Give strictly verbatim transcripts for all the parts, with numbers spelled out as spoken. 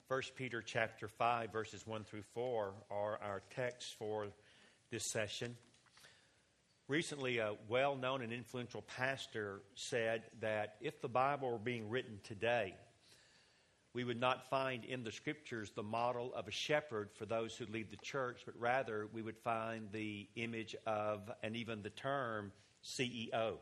First Peter chapter five, verses one through four are our text for this session. Recently, a well-known and influential pastor said that if the Bible were being written today, we would not find in the Scriptures the model of a shepherd for those who lead the church, but rather we would find the image of, and even the term, C E O.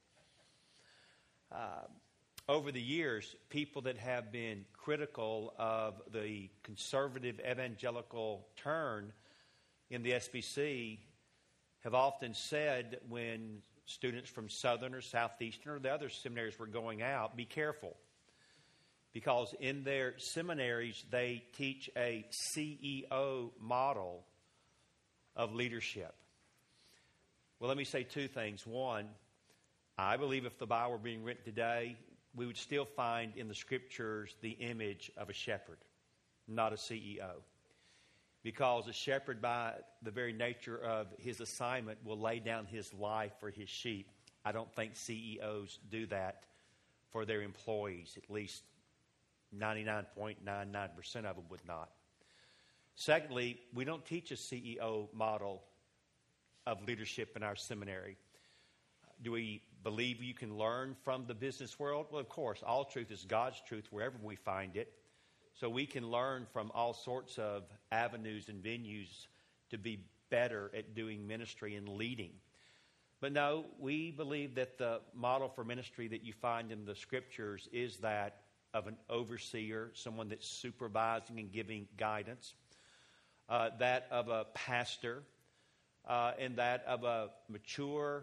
Uh, Over the years, people that have been critical of the conservative evangelical turn in the S B C have often said when students from Southern or Southeastern or the other seminaries were going out, be careful. Because in their seminaries, they teach a C E O model of leadership. Well, let me say two things. One, I believe if the Bible were being written today, we would still find in the Scriptures the image of a shepherd, not a C E O. Because a shepherd, by the very nature of his assignment, will lay down his life for his sheep. I don't think C E Os do that for their employees. At least ninety-nine point nine nine percent of them would not. Secondly, we don't teach a C E O model of leadership in our seminary. Do we believe you can learn from the business world? Well, of course, all truth is God's truth wherever we find it. So we can learn from all sorts of avenues and venues to be better at doing ministry and leading. But no, we believe that the model for ministry that you find in the Scriptures is that of an overseer, someone that's supervising and giving guidance, uh, that of a pastor, uh, and that of a mature,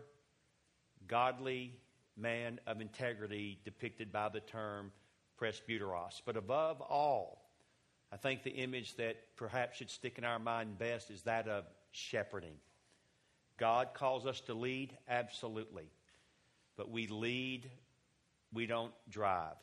godly man of integrity depicted by the term presbyteros. But above all, I think the image that perhaps should stick in our mind best is that of shepherding. God calls us to lead, absolutely. But we lead, we don't drive.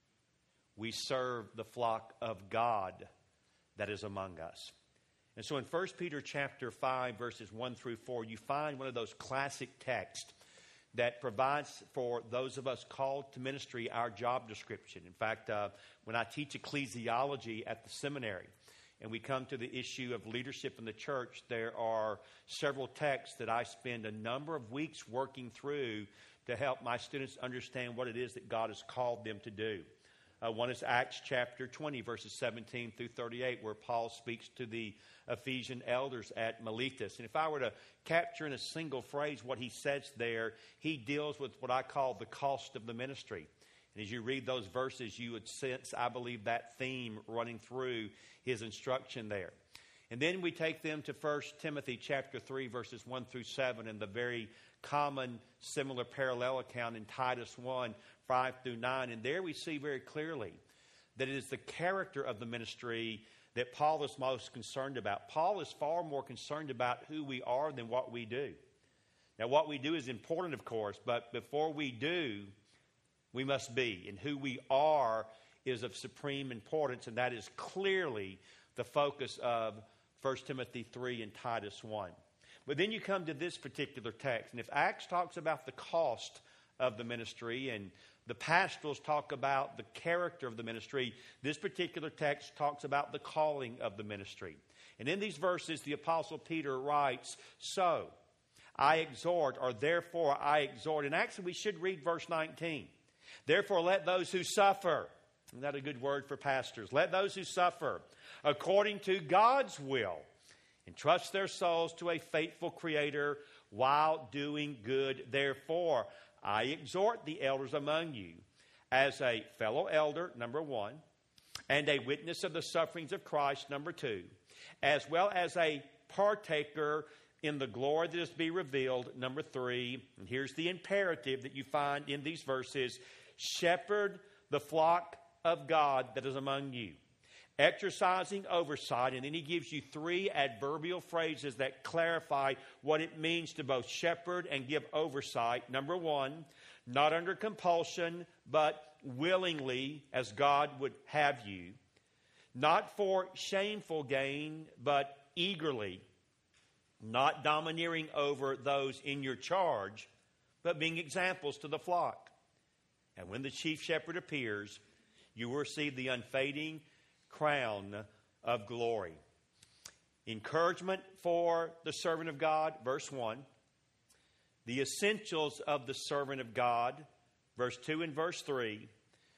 We serve the flock of God that is among us. And so in First Peter chapter five, verses one through four, you find one of those classic texts that provides for those of us called to ministry our job description. In fact, uh, when I teach ecclesiology at the seminary and we come to the issue of leadership in the church, there are several texts that I spend a number of weeks working through to help my students understand what it is that God has called them to do. Uh, one is Acts chapter twenty, verses seventeen through thirty-eight, where Paul speaks to the Ephesian elders at Miletus. And if I were to capture in a single phrase what he says there, he deals with what I call the cost of the ministry. And as you read those verses, you would sense, I believe, that theme running through his instruction there. And then we take them to First Timothy chapter three, verses one through seven, and the very common similar parallel account in Titus one, five through nine. And there we see very clearly that it is the character of the ministry that Paul is most concerned about. Paul is far more concerned about who we are than what we do. Now, what we do is important, of course, but before we do, we must be. And who we are is of supreme importance, and that is clearly the focus of First Timothy three and Titus one. But then you come to this particular text, and if Acts talks about the cost of the ministry and the pastorals talk about the character of the ministry, this particular text talks about the calling of the ministry. And in these verses, the Apostle Peter writes, so I exhort, or therefore I exhort. And actually, we should read verse nineteen. Therefore, let those who suffer, isn't that a good word for pastors? Let those who suffer according to God's will entrust their souls to a faithful Creator while doing good. Therefore, I exhort the elders among you as a fellow elder, number one, and a witness of the sufferings of Christ, number two, as well as a partaker in the glory that is to be revealed, number three. And here's the imperative that you find in these verses: shepherd the flock of God that is among you, exercising oversight. And then he gives you three adverbial phrases that clarify what it means to both shepherd and give oversight. Number one, not under compulsion, but willingly, as God would have you. Not for shameful gain, but eagerly. Not domineering over those in your charge, but being examples to the flock. And when the chief shepherd appears, you will receive the unfading crown of glory. Encouragement for the servant of God, verse one. The essentials of the servant of God, verse two and verse three.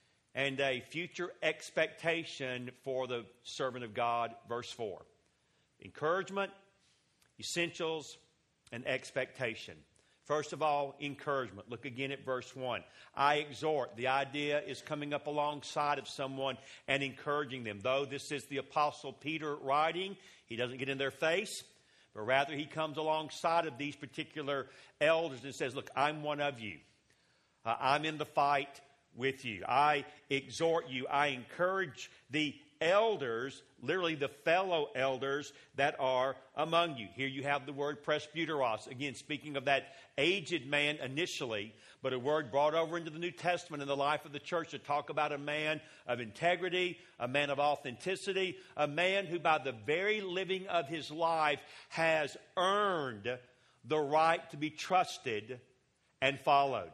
And a future expectation for the servant of God, verse four. Encouragement, essentials, and expectation. First of all, encouragement. Look again at verse one. I exhort. The idea is coming up alongside of someone and encouraging them. Though this is the Apostle Peter writing, he doesn't get in their face, but rather he comes alongside of these particular elders and says, look, I'm one of you. Uh, I'm in the fight with you. I exhort you. I encourage the elders, literally the fellow elders that are among you. Here you have the word presbyteros, again speaking of that aged man initially, but a word brought over into the New Testament in the life of the church to talk about a man of integrity, a man of authenticity, a man who by the very living of his life has earned the right to be trusted and followed.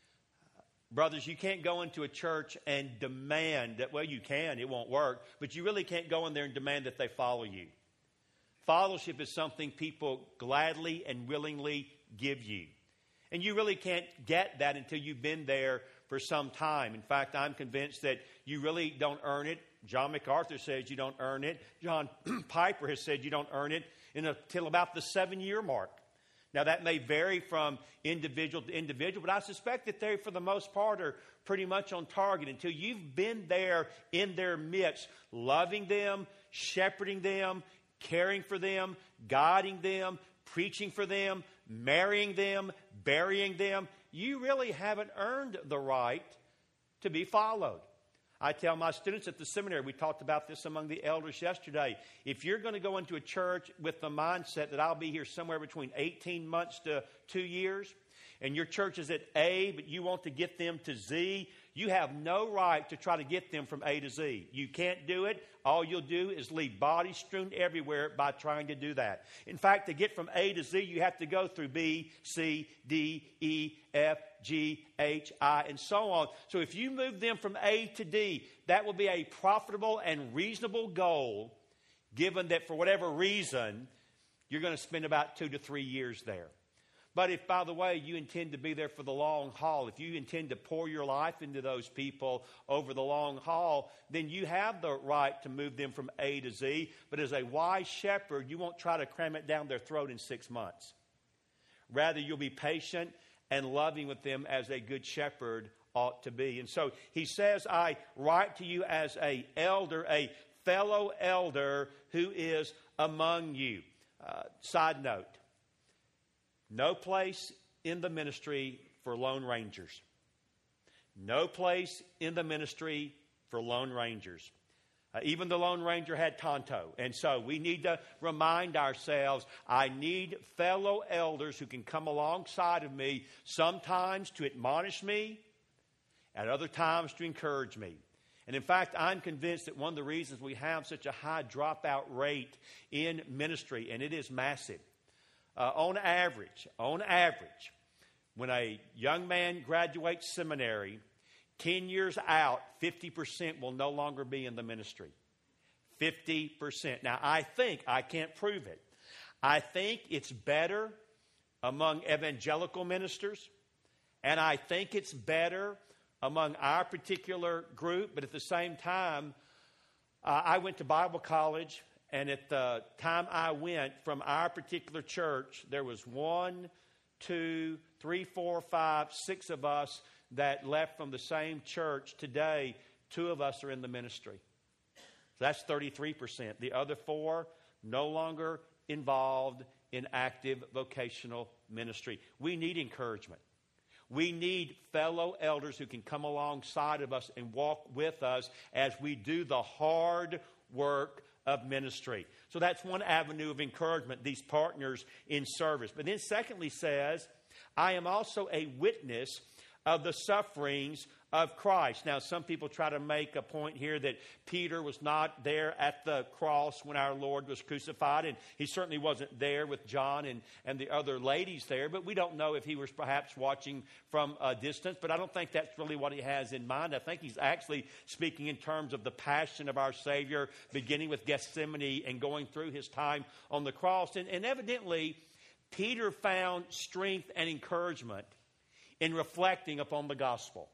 Brothers, you can't go into a church and demand that, well, you can, it won't work, but you really can't go in there and demand that they follow you. Fellowship is something people gladly and willingly give you. And you really can't get that until you've been there for some time. In fact, I'm convinced that you really don't earn it. John MacArthur says you don't earn it. John Piper has said you don't earn it until about the seven-year mark. Now, that may vary from individual to individual, but I suspect that they, for the most part, are pretty much on target until you've been there in their midst, loving them, shepherding them, caring for them, guiding them, preaching for them, marrying them, burying them. You really haven't earned the right to be followed. I tell my students at the seminary, we talked about this among the elders yesterday, if you're going to go into a church with the mindset that I'll be here somewhere between eighteen months to two years, and your church is at A, but you want to get them to Z, you have no right to try to get them from A to Z. You can't do it. All you'll do is leave bodies strewn everywhere by trying to do that. In fact, to get from A to Z, you have to go through B, C, D, E, F, G, H, I, and so on. So if you move them from A to D, that will be a profitable and reasonable goal, given that for whatever reason, you're going to spend about two to three years there. But if, by the way, you intend to be there for the long haul, if you intend to pour your life into those people over the long haul, then you have the right to move them from A to Z. But as a wise shepherd, you won't try to cram it down their throat in six months. Rather, you'll be patient and loving with them as a good shepherd ought to be. And so he says, I write to you as a elder, a fellow elder who is among you. Uh, side note. No place in the ministry for Lone Rangers. No place in the ministry for Lone Rangers. Uh, even the Lone Ranger had Tonto. And so we need to remind ourselves, I need fellow elders who can come alongside of me, sometimes to admonish me, at other times to encourage me. And in fact, I'm convinced that one of the reasons we have such a high dropout rate in ministry, and it is massive, Uh, on average, on average, when a young man graduates seminary, ten years out, fifty percent will no longer be in the ministry. fifty percent. Now, I think, I can't prove it, I think it's better among evangelical ministers, and I think it's better among our particular group, but at the same time, uh, I went to Bible college. And at the time I went from our particular church, there was one, two, three, four, five, six of us that left from the same church. Today, two of us are in the ministry. So that's thirty-three percent. The other four no longer involved in active vocational ministry. We need encouragement. We need fellow elders who can come alongside of us and walk with us as we do the hard work of ministry. So that's one avenue of encouragement, these partners in service. But then secondly says, I am also a witness of the sufferings of Christ. Now, some people try to make a point here that Peter was not there at the cross when our Lord was crucified, and he certainly wasn't there with John and, and the other ladies there, but we don't know if he was perhaps watching from a distance, but I don't think that's really what he has in mind. I think he's actually speaking in terms of the passion of our Savior, beginning with Gethsemane and going through his time on the cross. And, and evidently, Peter found strength and encouragement in reflecting upon the gospel.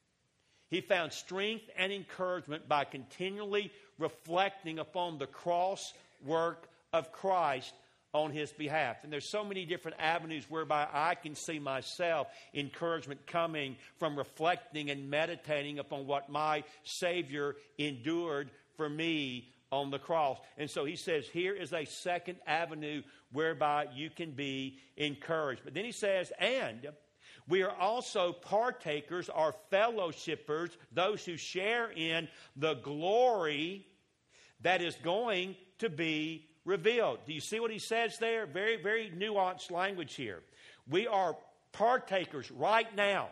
He found strength and encouragement by continually reflecting upon the cross work of Christ on his behalf. And there's so many different avenues whereby I can see myself encouragement coming from reflecting and meditating upon what my Savior endured for me on the cross. And so he says, here is a second avenue whereby you can be encouraged. But then he says, and we are also partakers or fellowshippers, those who share in the glory that is going to be revealed. Do you see what he says there? Very, very nuanced language here. We are partakers right now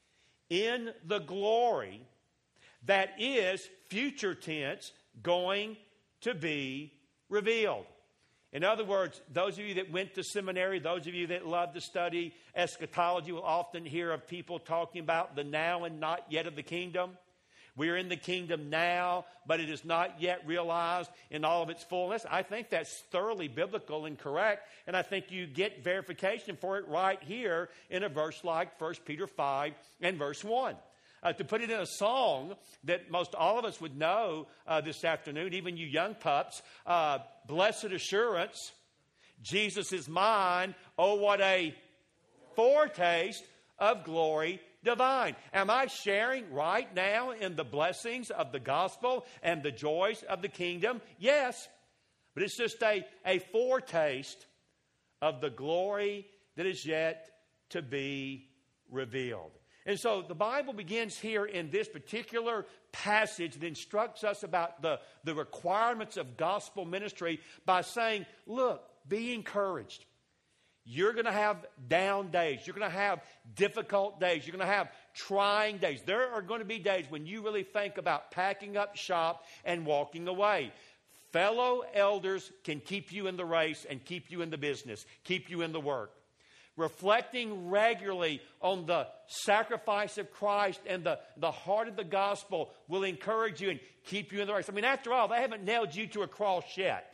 in the glory that is, future tense, going to be revealed. In other words, those of you that went to seminary, those of you that love to study eschatology will often hear of people talking about the now and not yet of the kingdom. We are in the kingdom now, but it is not yet realized in all of its fullness. I think that's thoroughly biblical and correct, and I think you get verification for it right here in a verse like First Peter five and verse one. Uh, to put it in a song that most all of us would know uh, this afternoon, even you young pups, uh, blessed assurance, Jesus is mine. Oh, what a foretaste of glory divine. Am I sharing right now in the blessings of the gospel and the joys of the kingdom? Yes, but it's just a, a foretaste of the glory that is yet to be revealed. And so the Bible begins here in this particular passage that instructs us about the, the requirements of gospel ministry by saying, look, be encouraged. You're going to have down days. You're going to have difficult days. You're going to have trying days. There are going to be days when you really think about packing up shop and walking away. Fellow elders can keep you in the race and keep you in the business, keep you in the work. Reflecting regularly on the sacrifice of Christ and the, the heart of the gospel will encourage you and keep you in the race. I mean, after all, they haven't nailed you to a cross yet.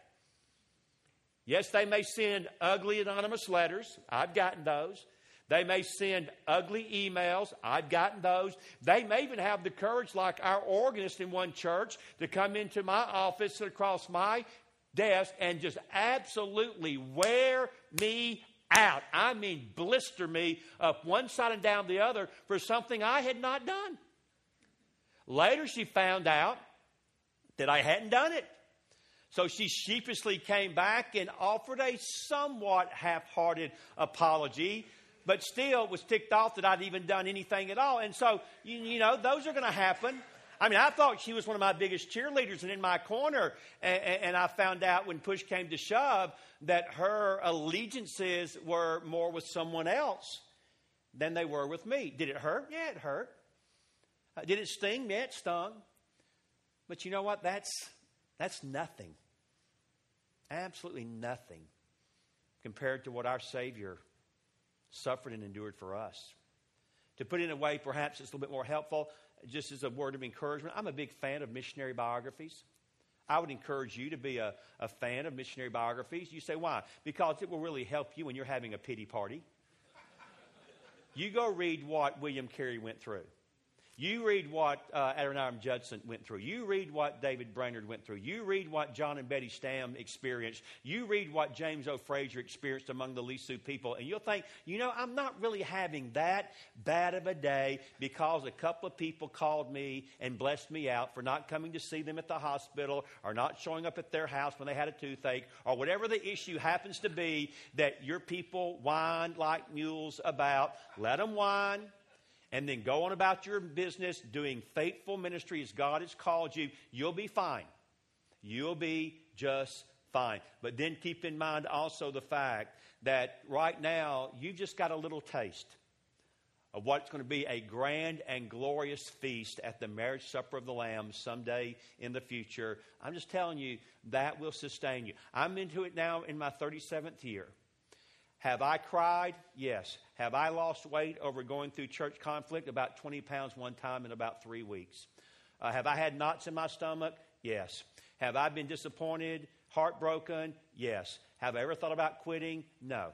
Yes, they may send ugly anonymous letters. I've gotten those. They may send ugly emails. I've gotten those. They may even have the courage, like our organist in one church, to come into my office and across my desk and just absolutely wear me out. I mean, blister me up one side and down the other for something I had not done. Later, she found out that I hadn't done it. So she sheepishly came back and offered a somewhat half-hearted apology, but still was ticked off that I'd even done anything at all. And so, you, you know, those are going to happen. I mean, I thought she was one of my biggest cheerleaders and in my corner, and, and I found out when push came to shove that her allegiances were more with someone else than they were with me. Did it hurt? Yeah, it hurt. Uh, did it sting? Yeah, it stung. But you know what? That's, that's nothing. Absolutely nothing compared to what our Savior suffered and endured for us. To put it in a way perhaps it's a little bit more helpful, just as a word of encouragement, I'm a big fan of missionary biographies. I would encourage you to be a, a fan of missionary biographies. You say, why? Because it will really help you when you're having a pity party. You go read what William Carey went through. You read what uh, Adoniram Judson went through. You read what David Brainerd went through. You read what John and Betty Stam experienced. You read what James O. Frazier experienced among the Lisuh people. And you'll think, you know, I'm not really having that bad of a day because a couple of people called me and blessed me out for not coming to see them at the hospital or not showing up at their house when they had a toothache or whatever the issue happens to be that your people whined like mules about. Let them whine. And then go on about your business, doing faithful ministry as God has called you. You'll be fine. You'll be just fine. But then keep in mind also the fact that right now, you just got a little taste of what's going to be a grand and glorious feast at the marriage supper of the Lamb someday in the future. I'm just telling you, that will sustain you. I'm into it now in my thirty-seventh year. Have I cried? Yes. Have I lost weight over going through church conflict? About twenty pounds one time in about three weeks. Uh, have I had knots in my stomach? Yes. Have I been disappointed, heartbroken? Yes. Have I ever thought about quitting? No.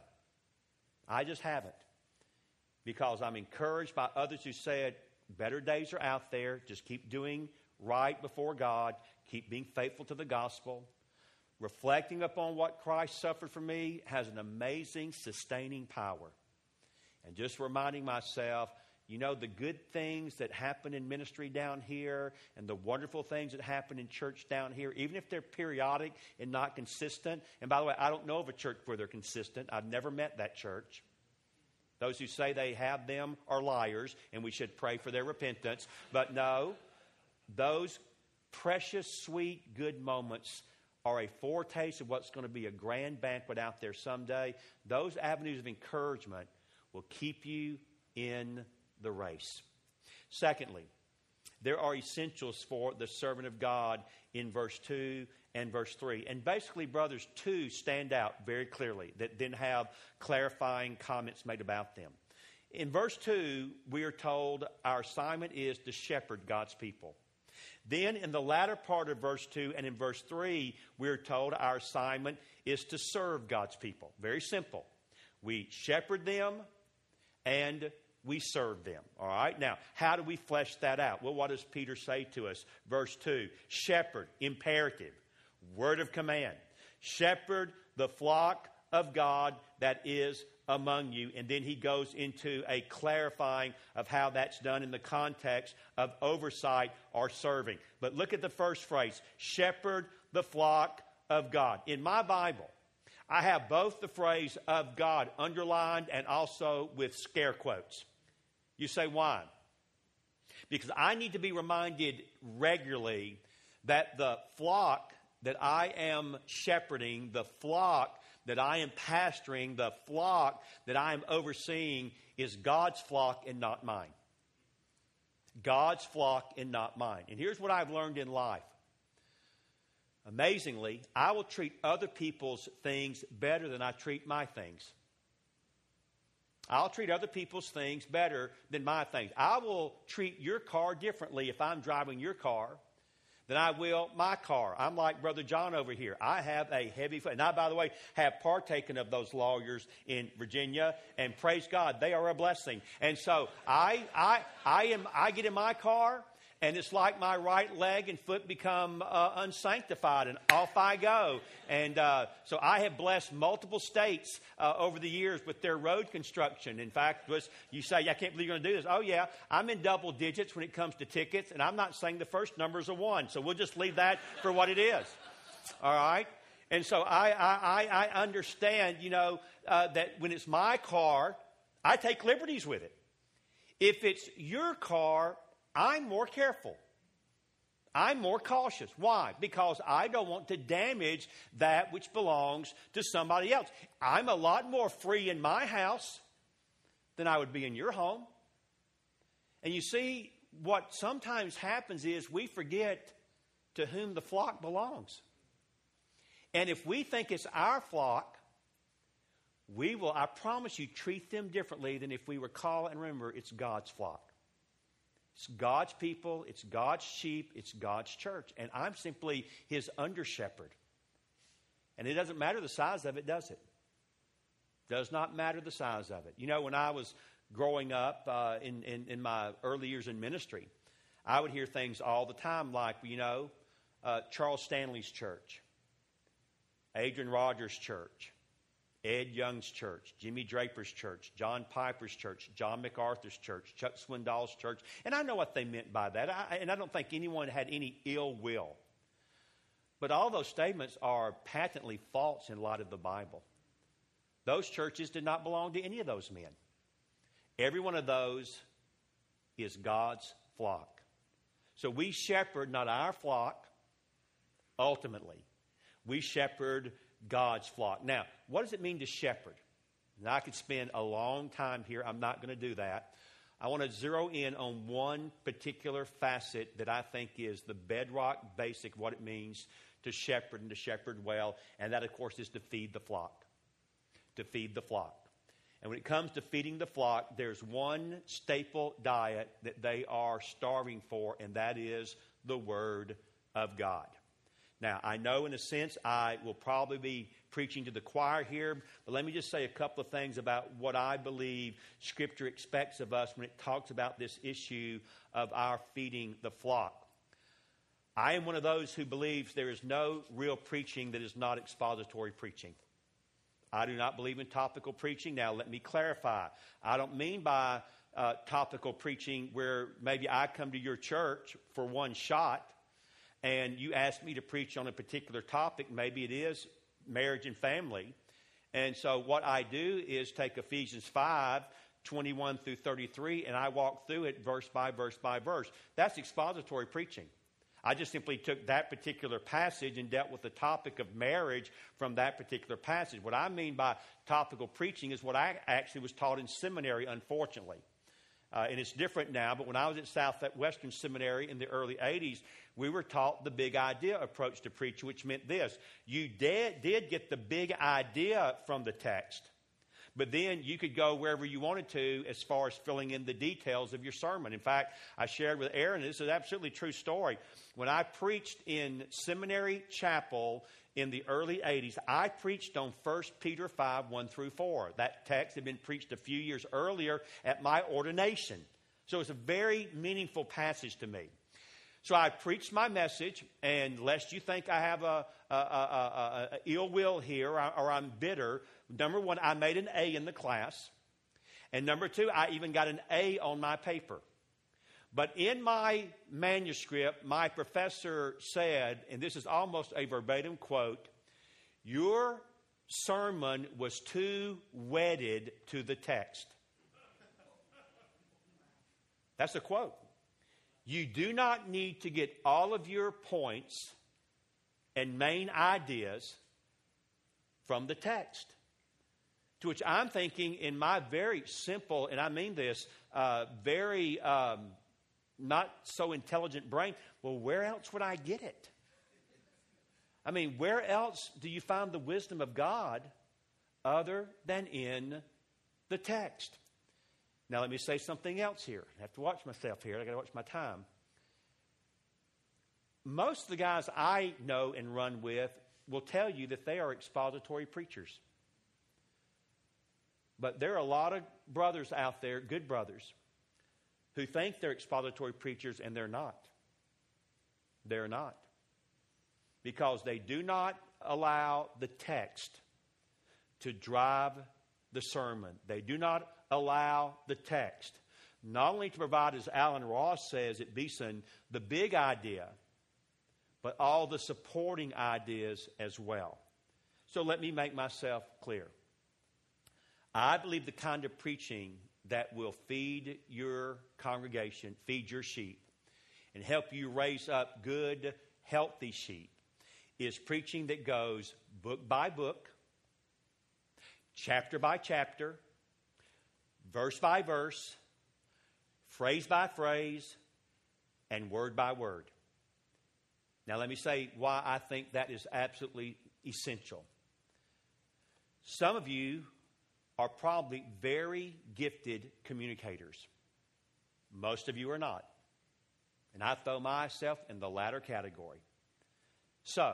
I just haven't. Because I'm encouraged by others who said, better days are out there. Just keep doing right before God. Keep being faithful to the gospel. Reflecting upon what Christ suffered for me has an amazing sustaining power. And just reminding myself, you know, the good things that happen in ministry down here and the wonderful things that happen in church down here, even if they're periodic and not consistent. And by the way, I don't know of a church where they're consistent. I've never met that church. Those who say they have them are liars, and we should pray for their repentance. But no, those precious, sweet, good moments are a foretaste of what's going to be a grand banquet out there someday. Those avenues of encouragement will keep you in the race. Secondly, there are essentials for the servant of God in verse two and verse three. And basically, brothers, two stand out very clearly that then have clarifying comments made about them. In verse two, we are told our assignment is to shepherd God's people. Then in the latter part of verse two and in verse three, we're told our assignment is to serve God's people. Very simple. We shepherd them and we serve them. All right? Now, how do we flesh that out? Well, what does Peter say to us? Verse two, shepherd, imperative, word of command. Shepherd the flock of God that is among you. And then he goes into a clarifying of how that's done in the context of oversight or serving. But look at the first phrase, shepherd the flock of God. In my Bible, I have both the phrase of God underlined and also with scare quotes. You say, why? Because I need to be reminded regularly that the flock that I am shepherding, the flock that I am pastoring, the flock that I am overseeing is God's flock and not mine. God's flock and not mine. And here's what I've learned in life. Amazingly, I will treat other people's things better than I treat my things. I'll treat other people's things better than my things. I will treat your car differently if I'm driving your car than I will my car. I'm like Brother John over here. I have a heavy foot. And I, by the way, have partaken of those lawyers in Virginia, and praise God, they are a blessing. And so I, I, I am. I get in my car, and it's like my right leg and foot become uh, unsanctified, and off I go. And uh, so I have blessed multiple states uh, over the years with their road construction. In fact, was you say, I can't believe you're going to do this. Oh, yeah, I'm in double digits when it comes to tickets, and I'm not saying the first number is a one. So we'll just leave that for what it is. All right? And so I, I, I understand, you know, uh, that when it's my car, I take liberties with it. If it's your car, I'm more careful. I'm more cautious. Why? Because I don't want to damage that which belongs to somebody else. I'm a lot more free in my house than I would be in your home. And you see, what sometimes happens is we forget to whom the flock belongs. And if we think it's our flock, we will, I promise you, treat them differently than if we recall and remember it's God's flock. It's God's people, it's God's sheep, it's God's church. And I'm simply his under-shepherd. And it doesn't matter the size of it, does it? Does not matter the size of it. You know, when I was growing up uh, in, in, in my early years in ministry, I would hear things all the time like, you know, uh, Charles Stanley's church, Adrian Rogers' church, Ed Young's church, Jimmy Draper's church, John Piper's church, John MacArthur's church, Chuck Swindoll's church. And I know what they meant by that. I, and I don't think anyone had any ill will. But all those statements are patently false in light of the Bible. Those churches did not belong to any of those men. Every one of those is God's flock. So we shepherd not our flock, ultimately. We shepherd God's flock. Now, what does it mean to shepherd? Now, I could spend a long time here. I'm not going to do that. I want to zero in on one particular facet that I think is the bedrock basic of what it means to shepherd and to shepherd well, and that, of course, is to feed the flock. To feed the flock. And when it comes to feeding the flock, there's one staple diet that they are starving for, and that is the Word of God. Now, I know in a sense I will probably be preaching to the choir here, but let me just say a couple of things about what I believe Scripture expects of us when it talks about this issue of our feeding the flock. I am one of those who believes there is no real preaching that is not expository preaching. I do not believe in topical preaching. Now, let me clarify. I don't mean by uh, topical preaching where maybe I come to your church for one shot and you ask me to preach on a particular topic. Maybe it is marriage and family. And so what I do is take Ephesians five, twenty-one through thirty-three, and I walk through it verse by verse by verse. That's expository preaching. I just simply took that particular passage and dealt with the topic of marriage from that particular passage. What I mean by topical preaching is what I actually was taught in seminary, unfortunately. Uh, and it's different now, but when I was at Southwestern Seminary in the early eighties, we were taught the big idea approach to preaching, which meant this. You did, did get the big idea from the text, but then you could go wherever you wanted to as far as filling in the details of your sermon. In fact, I shared with Aaron, this is an absolutely true story. When I preached in Seminary Chapel in the early eighties, I preached on First Peter five, one through four. That text had been preached a few years earlier at my ordination. So it's a very meaningful passage to me. So I preached my message, and lest you think I have a, a, a, a, a ill will here or, or I'm bitter, number one, I made an A in the class. And number two, I even got an A on my paper. But in my manuscript, my professor said, and this is almost a verbatim quote, your sermon was too wedded to the text. That's a quote. You do not need to get all of your points and main ideas from the text. To which I'm thinking in my very simple, and I mean this, uh, very um, not so intelligent brain, well, where else would I get it? I mean, where else do you find the wisdom of God other than in the text? Now, let me say something else here. I have to watch myself here. I got to watch my time. Most of the guys I know and run with will tell you that they are expository preachers. But there are a lot of brothers out there, good brothers, who think they're expository preachers, and they're not. They're not. Because they do not allow the text to drive the sermon. They do not allow the text not only to provide, as Alan Ross says at Beeson, the big idea, but all the supporting ideas as well. So let me make myself clear. I believe the kind of preaching that will feed your congregation, feed your sheep, and help you raise up good, healthy sheep is preaching that goes book by book, chapter by chapter, verse by verse, phrase by phrase, and word by word. Now, let me say why I think that is absolutely essential. Some of you are probably very gifted communicators. Most of you are not. And I throw myself in the latter category. So,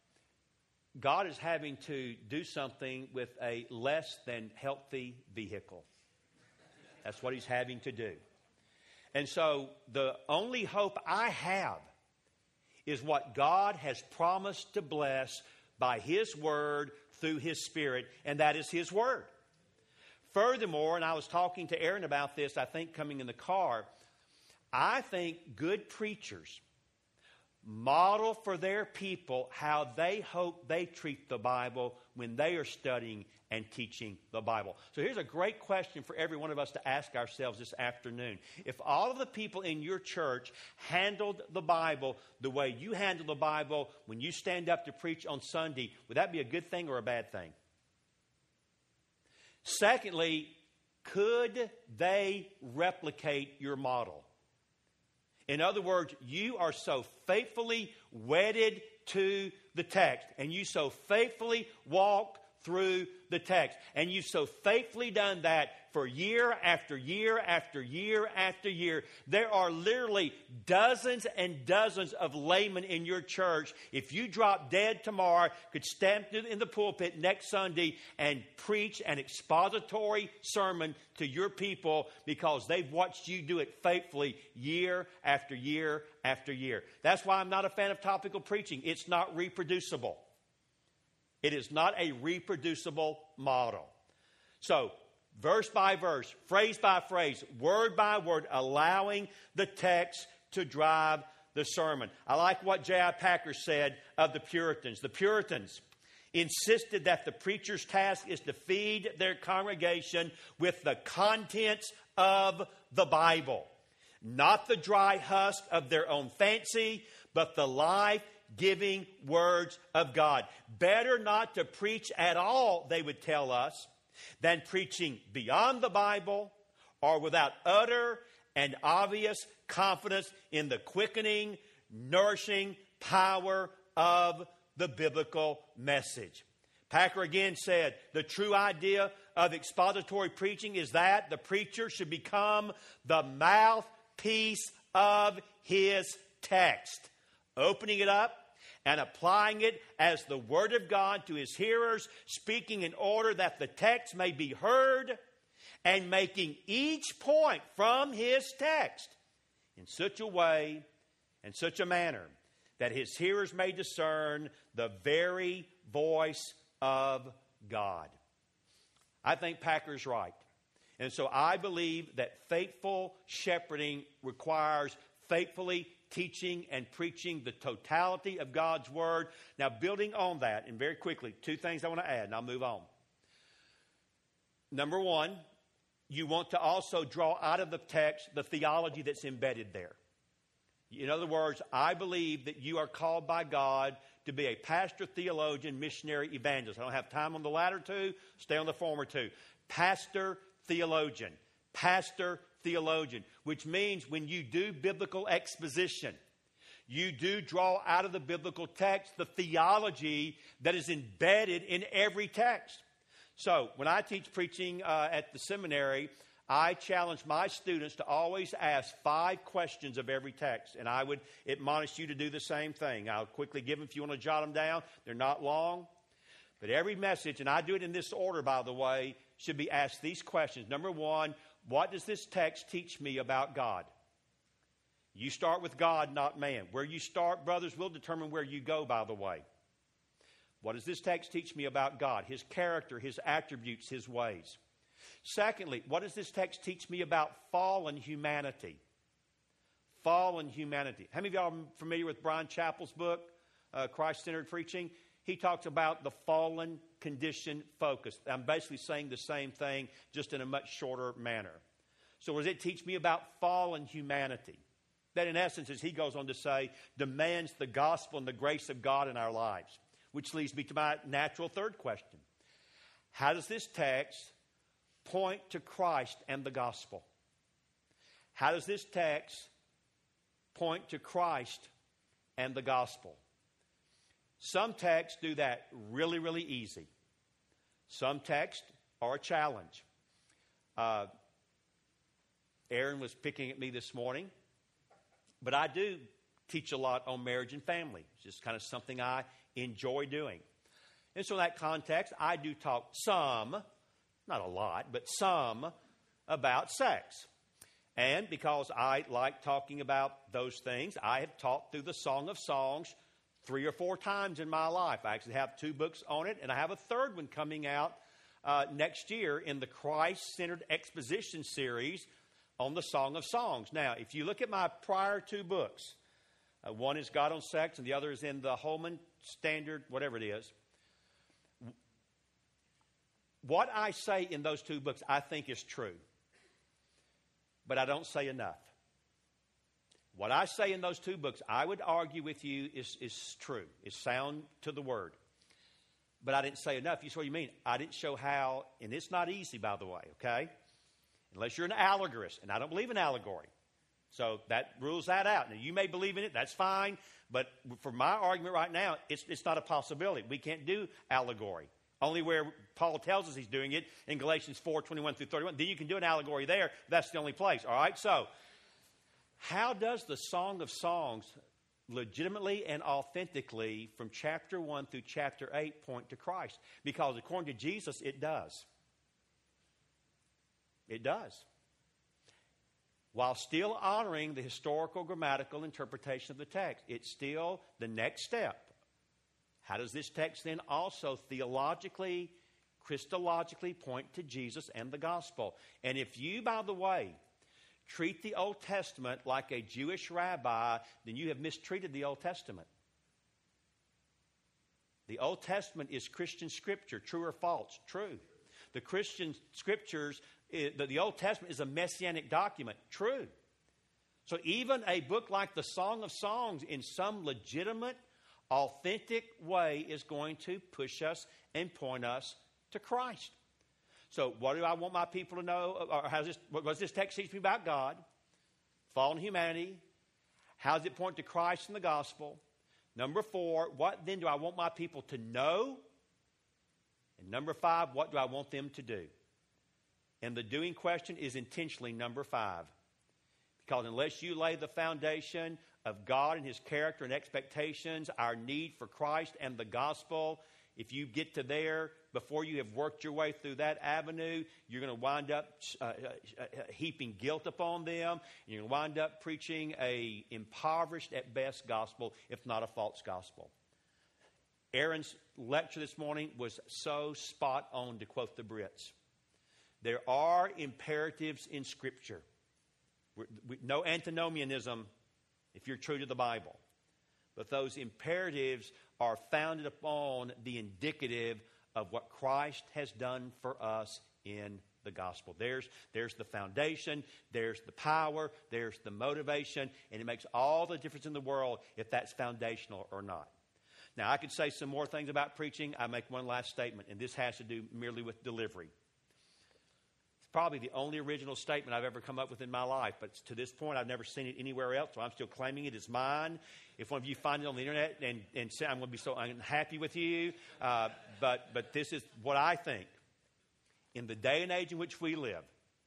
God is having to do something with a less than healthy vehicle. That's what He's having to do. And so, the only hope I have is what God has promised to bless by His Word through His Spirit, and that is His Word. Furthermore, and I was talking to Aaron about this, I think, coming in the car, I think good preachers model for their people how they hope they treat the Bible when they are studying and teaching the Bible. So here's a great question for every one of us to ask ourselves this afternoon. If all of the people in your church handled the Bible the way you handle the Bible when you stand up to preach on Sunday, would that be a good thing or a bad thing? Secondly, could they replicate your model? In other words, you are so faithfully wedded to the text, and you so faithfully walk through the text, and you've so faithfully done that for year after year after year after year. There are literally dozens and dozens of laymen in your church. If you drop dead tomorrow, could stand in the pulpit next Sunday and preach an expository sermon to your people because they've watched you do it faithfully year after year after year. That's why I'm not a fan of topical preaching. It's not reproducible. It is not a reproducible model. So, verse by verse, phrase by phrase, word by word, allowing the text to drive the sermon. I like what J I Packer said of the Puritans. The Puritans insisted that the preacher's task is to feed their congregation with the contents of the Bible. Not the dry husk of their own fancy, but the life-giving words of God. Better not to preach at all, they would tell us, than preaching beyond the Bible or without utter and obvious confidence in the quickening, nourishing power of the biblical message. Packer again said, the true idea of expository preaching is that the preacher should become the mouthpiece of his text, opening it up and applying it as the Word of God to his hearers, speaking in order that the text may be heard, and making each point from his text in such a way and such a manner that his hearers may discern the very voice of God. I think Packer's right. And so I believe that faithful shepherding requires faithfully teaching and preaching the totality of God's Word. Now, building on that, and very quickly, two things I want to add, and I'll move on. Number one, you want to also draw out of the text the theology that's embedded there. In other words, I believe that you are called by God to be a pastor, theologian, missionary, evangelist. I don't have time on the latter two. Stay on the former two. Pastor, theologian. Pastor, theologian. Which means when you do biblical exposition, you do draw out of the biblical text the theology that is embedded in every text. So when I teach preaching uh, at the seminary, I challenge my students to always ask five questions of every text. And I would admonish you to do the same thing. I'll quickly give them if you want to jot them down. They're not long. But every message, and I do it in this order, by the way, should be asked these questions. Number one, what does this text teach me about God? You start with God, not man. Where you start, brothers, will determine where you go, by the way. What does this text teach me about God? His character, His attributes, His ways. Secondly, what does this text teach me about fallen humanity? Fallen humanity. How many of y'all are familiar with Brian Chappell's book, uh, Christ-Centered Preaching? He talks about the fallen condition focus. I'm basically saying the same thing, just in a much shorter manner. So what does it teach me about fallen humanity? That in essence, as he goes on to say, demands the gospel and the grace of God in our lives. Which leads me to my natural third question. How does this text point to Christ and the gospel? How does this text point to Christ and the gospel? Some texts do that really, really easy. Some texts are a challenge. Uh, Aaron was picking at me this morning, but I do teach a lot on marriage and family. It's just kind of something I enjoy doing. And so in that context, I do talk some, not a lot, but some about sex. And because I like talking about those things, I have taught through the Song of Songs three or four times in my life. I actually have two books on it, and I have a third one coming out uh, next year in the Christ-Centered Exposition series on the Song of Songs. Now, if you look at my prior two books, uh, one is God on Sex, and the other is in the Holman Standard, whatever it is. What I say in those two books, I think is true. But I don't say enough. What I say in those two books, I would argue with you, is, is true. Is sound to the word. But I didn't say enough. You see what you mean? I didn't show how, and it's not easy, by the way, okay? unless you're an allegorist, and I don't believe in allegory. So that rules that out. Now, you may believe in it, that's fine, but for my argument right now, it's, it's not a possibility. We can't do allegory. Only where Paul tells us he's doing it in Galatians four, twenty-one through thirty-one. Then you can do an allegory there. That's the only place. All right? So, how does the Song of Songs legitimately and authentically from chapter one through chapter eight point to Christ? Because according to Jesus, it does. It does. While still honoring the historical grammatical interpretation of the text, it's still the next step. How does this text then also theologically, Christologically point to Jesus and the gospel? And if you, by the way, treat the Old Testament like a Jewish rabbi, then you have mistreated the Old Testament. The Old Testament is Christian scripture, true or false? True. The Christian scriptures, the Old Testament is a messianic document, true. So even a book like the Song of Songs in some legitimate, authentic way is going to push us and point us to Christ. So what do I want my people to know? Or how's this, what does this text teach me about God, fallen humanity? How does it point to Christ and the gospel? Number four, what then do I want my people to know? And number five, what do I want them to do? And the doing question is intentionally number five. Because unless you lay the foundation of God and His character and expectations, our need for Christ and the gospel, if you get to there before you have worked your way through that avenue, you're going to wind up uh, uh, heaping guilt upon them. And you're going to wind up preaching a impoverished at best gospel, if not a false gospel. Aaron's lecture this morning was so spot on, to quote the Brits. There are imperatives in Scripture. We're, we, no antinomianism if you're true to the Bible. But those imperatives are founded upon the indicative of what Christ has done for us in the gospel. There's, there's the foundation, there's the power, there's the motivation, and it makes all the difference in the world if that's foundational or not. Now, I could say some more things about preaching. I make one last statement, and this has to do merely with delivery. It's probably the only original statement I've ever come up with in my life, but to this point, I've never seen it anywhere else, so I'm still claiming it as mine. If one of you find it on the internet and, and say, I'm going to be so unhappy with you, uh, but, but this is what I think. In the day and age in which we live,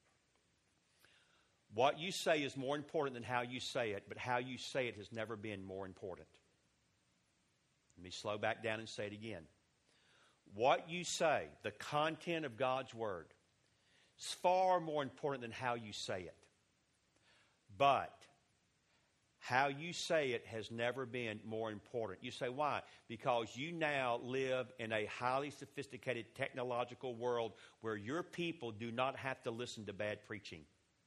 what you say is more important than how you say it, but how you say it has never been more important. Let me slow back down and say it again. What you say, the content of God's Word, is far more important than how you say it. But how you say it has never been more important. You say, why? Because you now live in a highly sophisticated technological world where your people do not have to listen to bad preaching.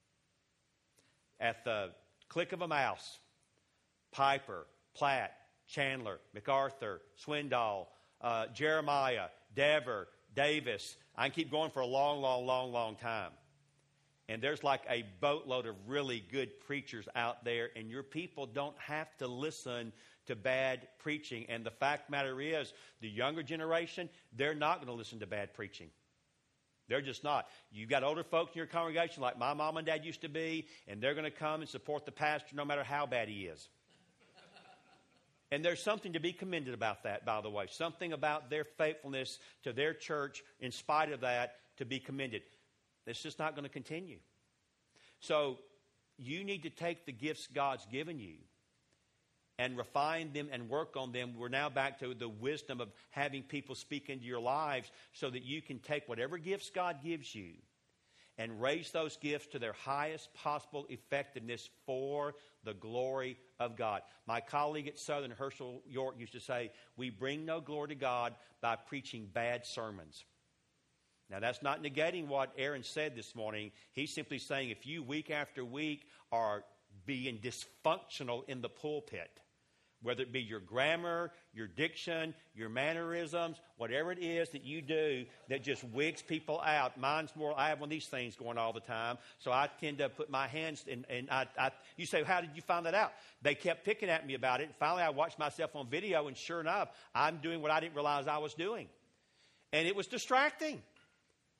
At the click of a mouse, Piper, Platt, Chandler, MacArthur, Swindoll, uh, Jeremiah, Dever, Davis. I can keep going for a long, long, long, long time. And there's like a boatload of really good preachers out there, and your people don't have to listen to bad preaching. And the fact of the matter is, the younger generation, they're not going to listen to bad preaching. They're just not. You've got older folks in your congregation like my mom and dad used to be, and they're going to come and support the pastor no matter how bad he is. And there's something to be commended about that, by the way. Something about their faithfulness to their church, in spite of that, to be commended. It's just not going to continue. So you need to take the gifts God's given you and refine them and work on them. We're now back to the wisdom of having people speak into your lives so that you can take whatever gifts God gives you and raise those gifts to their highest possible effectiveness for the glory of God. My colleague at Southern, Herschel York, used to say, we bring no glory to God by preaching bad sermons. Now, that's not negating what Aaron said this morning. He's simply saying if you week after week are being dysfunctional in the pulpit, whether it be your grammar, your diction, your mannerisms, whatever it is that you do that just wigs people out. Mine's more, I have one of these things going all the time, so I tend to put my hands in, and I, I, you say, how did you find that out? They kept picking at me about it. Finally, I watched myself on video, and sure enough, I'm doing what I didn't realize I was doing. And it was distracting.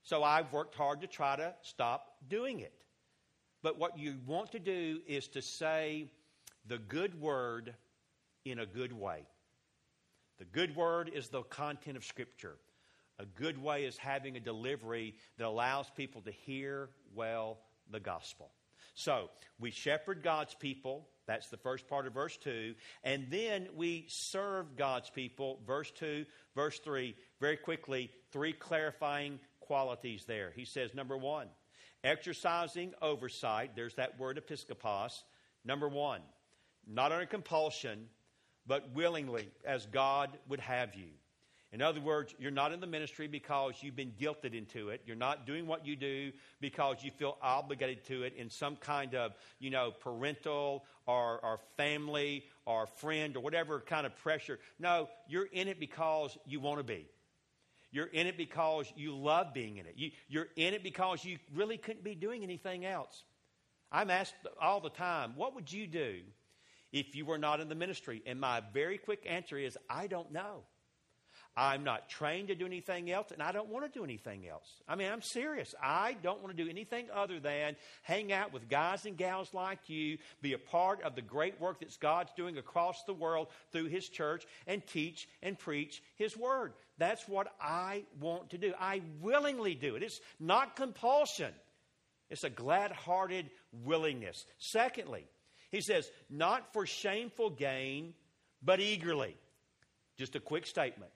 So I've worked hard to try to stop doing it. But what you want to do is to say the good word in a good way. The good word is the content of Scripture. A good way is having a delivery that allows people to hear well the gospel. So we shepherd God's people. That's the first part of verse two. And then we serve God's people. Verse two, verse three. Very quickly, three clarifying qualities there. He says, number one, exercising oversight. There's that word episkopos. Number one, not under compulsion, but willingly, as God would have you. In other words, you're not in the ministry because you've been guilted into it. You're not doing what you do because you feel obligated to it in some kind of, you know, parental or, or family or friend or whatever kind of pressure. No, you're in it because you want to be. You're in it because you love being in it. You, you're in it because you really couldn't be doing anything else. I'm asked all the time, what would you do if you were not in the ministry? And my very quick answer is, I don't know. I'm not trained to do anything else, and I don't want to do anything else. I mean, I'm serious. I don't want to do anything other than hang out with guys and gals like you, be a part of the great work that God's doing across the world through His church, and teach and preach His Word. That's what I want to do. I willingly do it. It's not compulsion. It's a glad-hearted willingness. Secondly, he says, not for shameful gain, but eagerly. Just a quick statement.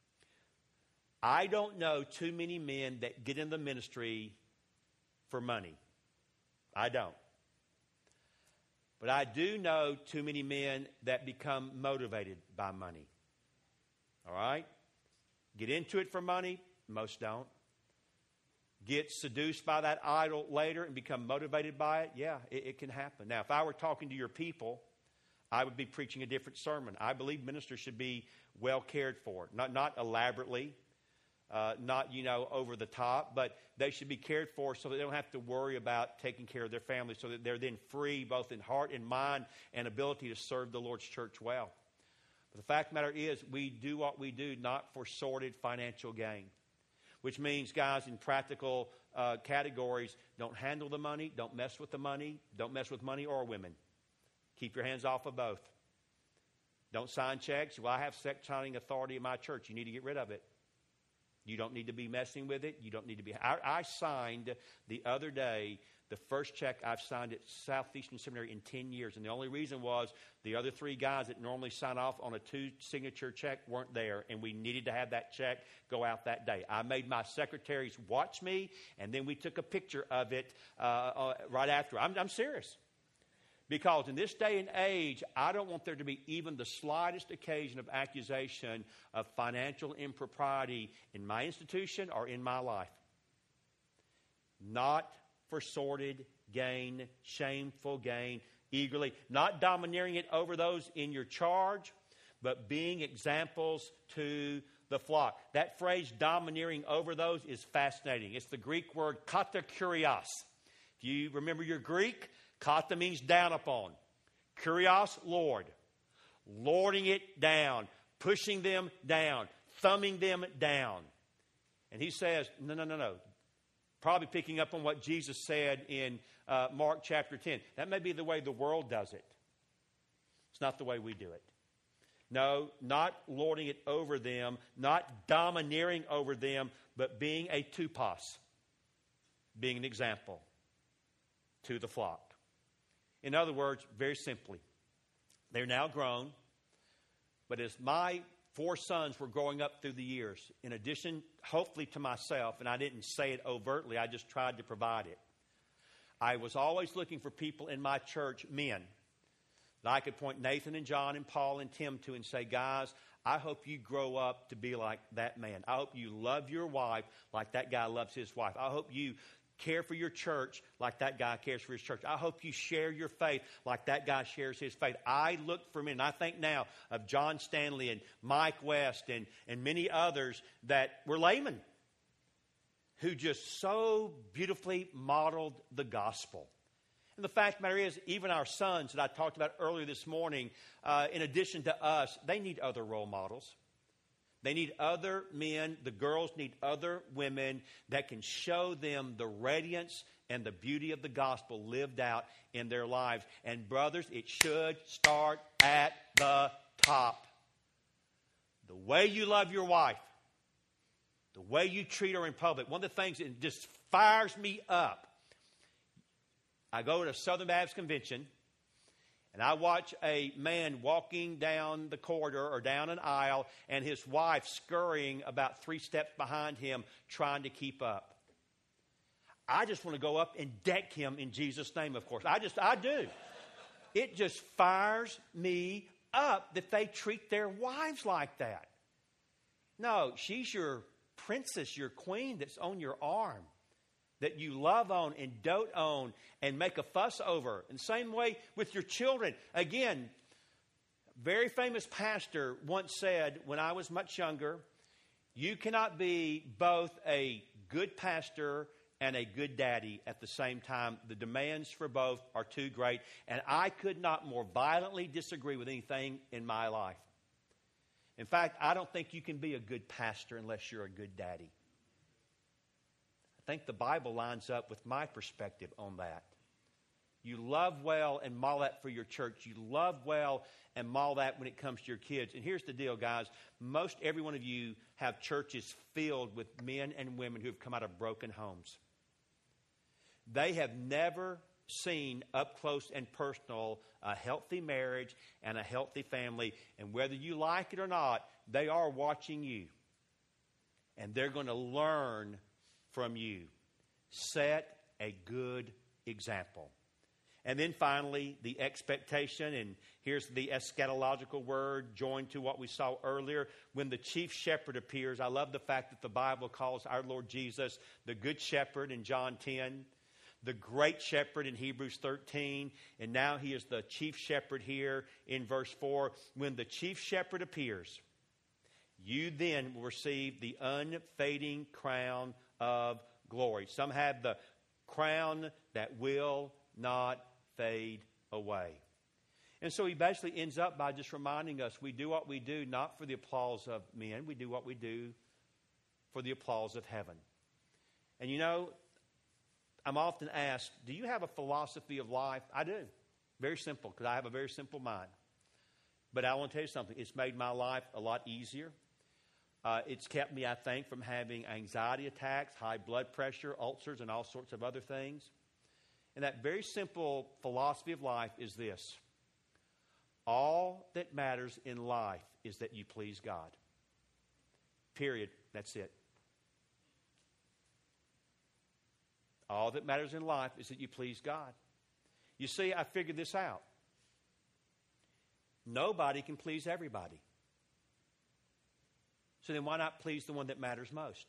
I don't know too many men that get in the ministry for money. I don't. But I do know too many men that become motivated by money. All right? Get into it for money. Most don't. Get seduced by that idol later and become motivated by it. Yeah, it, it can happen. Now, if I were talking to your people, I would be preaching a different sermon. I believe ministers should be well cared for. Not, not elaborately. Uh, not, you know, over the top, but they should be cared for so that they don't have to worry about taking care of their family, so that they're then free both in heart and mind and ability to serve the Lord's church well. But the fact of the matter is, we do what we do not for sordid financial gain, which means, guys, in practical uh, categories, don't handle the money, don't mess with the money, don't mess with money or women. Keep your hands off of both. Don't sign checks. Well, I have check signing authority in my church. You need to get rid of it. You don't need to be messing with it. You don't need to be. I, I signed the other day the first check I've signed at Southeastern Seminary in ten years. And the only reason was the other three guys that normally sign off on a two-signature check weren't there. And we needed to have that check go out that day. I made my secretaries watch me, and then we took a picture of it uh, uh, right after. I'm, I'm serious. Because in this day and age, I don't want there to be even the slightest occasion of accusation of financial impropriety in my institution or in my life. Not for sordid gain, shameful gain, eagerly. Not domineering it over those in your charge, but being examples to the flock. That phrase, domineering over those, is fascinating. It's the Greek word katakurios. If you remember your Greek, kata means down upon. Kurios, Lord. Lording it down. Pushing them down. Thumbing them down. And he says, no, no, no, no. Probably picking up on what Jesus said in uh, Mark chapter ten. That may be the way the world does it. It's not the way we do it. No, not lording it over them. Not domineering over them. But being a tupos. Being an example to the flock. In other words, very simply, they're now grown, but as my four sons were growing up through the years, in addition, hopefully, to myself, and I didn't say it overtly, I just tried to provide it, I was always looking for people in my church, men, that I could point Nathan and John and Paul and Tim to and say, guys, I hope you grow up to be like that man. I hope you love your wife like that guy loves his wife. I hope you care for your church like that guy cares for his church. I hope you share your faith like that guy shares his faith. I look for men, and I think now of John Stanley and Mike West and, and many others that were laymen who just so beautifully modeled the gospel. And the fact of the matter is, even our sons that I talked about earlier this morning, uh, in addition to us, they need other role models. They need other men. The girls need other women that can show them the radiance and the beauty of the gospel lived out in their lives. And brothers, it should start at the top. The way you love your wife, the way you treat her in public. One of the things that just fires me up, I go to a Southern Baptist convention, and I watch a man walking down the corridor or down an aisle, and his wife scurrying about three steps behind him, trying to keep up. I just want to go up and deck him in Jesus' name, of course. I just, I do. It just fires me up that they treat their wives like that. No, she's your princess, your queen that's on your arm, that you love on and dote on and make a fuss over. And same way with your children. Again, very famous pastor once said when I was much younger, you cannot be both a good pastor and a good daddy at the same time. The demands for both are too great. And I could not more violently disagree with anything in my life. In fact, I don't think you can be a good pastor unless you're a good daddy. I think the Bible lines up with my perspective on that. You love well and model that for your church. You love well and model that when it comes to your kids. And here's the deal, guys. Most every one of you have churches filled with men and women who have come out of broken homes. They have never seen up close and personal a healthy marriage and a healthy family. And whether you like it or not, they are watching you. And they're going to learn from you. Set a good example. And then finally, the expectation, and here's the eschatological word joined to what we saw earlier. When the chief shepherd appears, I love the fact that the Bible calls our Lord Jesus the good shepherd in John ten, the great shepherd in Hebrews thirteen, and now he is the chief shepherd here in verse four. When the chief shepherd appears, you then will receive the unfading crown of glory. Some have the crown that will not fade away. And so he basically ends up by just reminding us we do what we do not for the applause of men. We do what we do for the applause of heaven. And you know, I'm often asked, do you have a philosophy of life? I do. Very simple, because I have a very simple mind. But I want to tell you something. It's made my life a lot easier. Uh, it's kept me, I think, from having anxiety attacks, high blood pressure, ulcers, and all sorts of other things. And that very simple philosophy of life is this. All that matters in life is that you please God. Period. That's it. All that matters in life is that you please God. You see, I figured this out. Nobody can please everybody. So then why not please the one that matters most?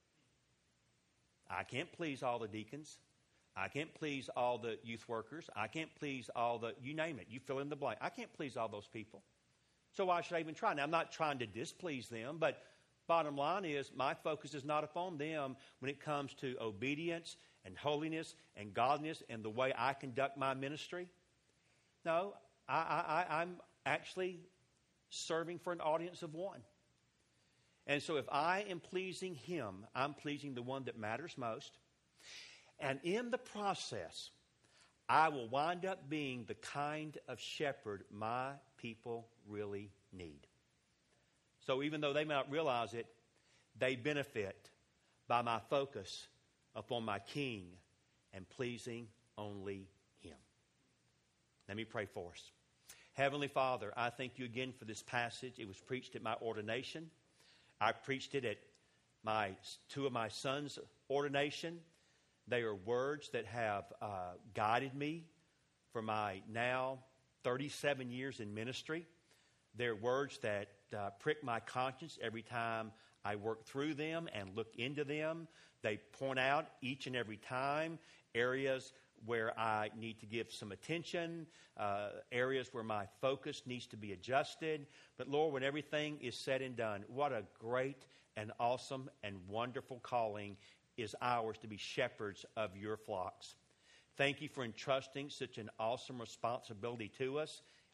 I can't please all the deacons. I can't please all the youth workers. I can't please all the, you name it, you fill in the blank. I can't please all those people. So why should I even try? Now, I'm not trying to displease them, but bottom line is my focus is not upon them when it comes to obedience and holiness and godliness and the way I conduct my ministry. No, I, I, I'm actually serving for an audience of one. And so if I am pleasing him, I'm pleasing the one that matters most. And in the process, I will wind up being the kind of shepherd my people really need. So even though they may not realize it, they benefit by my focus upon my King and pleasing only him. Let me pray for us. Heavenly Father, I thank you again for this passage. It was preached at my ordination. I preached it at my two of my sons' ordination. They are words that have uh, guided me for my now thirty-seven years in ministry. They're words that uh, prick my conscience every time I work through them and look into them. They point out each and every time areas where I need to give some attention, uh, areas where my focus needs to be adjusted. But Lord, when everything is said and done, what a great and awesome and wonderful calling is ours to be shepherds of your flocks. Thank you for entrusting such an awesome responsibility to us.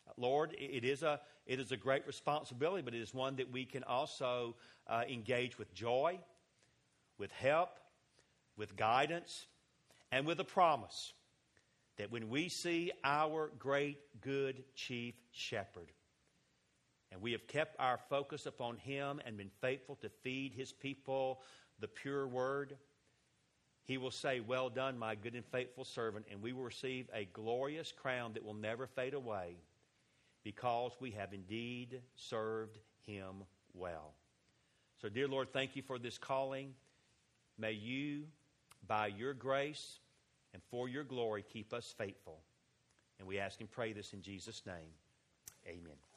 Lord, it is a, it is a great responsibility, but it is one that we can also uh, engage with joy, with help, with guidance, and with a promise that when we see our great, good chief shepherd, and we have kept our focus upon him and been faithful to feed his people the pure word, he will say, "Well done, my good and faithful servant," and we will receive a glorious crown that will never fade away because we have indeed served him well. So, dear Lord, thank you for this calling. May you, by your grace and for your glory, keep us faithful. And we ask and pray this in Jesus' name. Amen.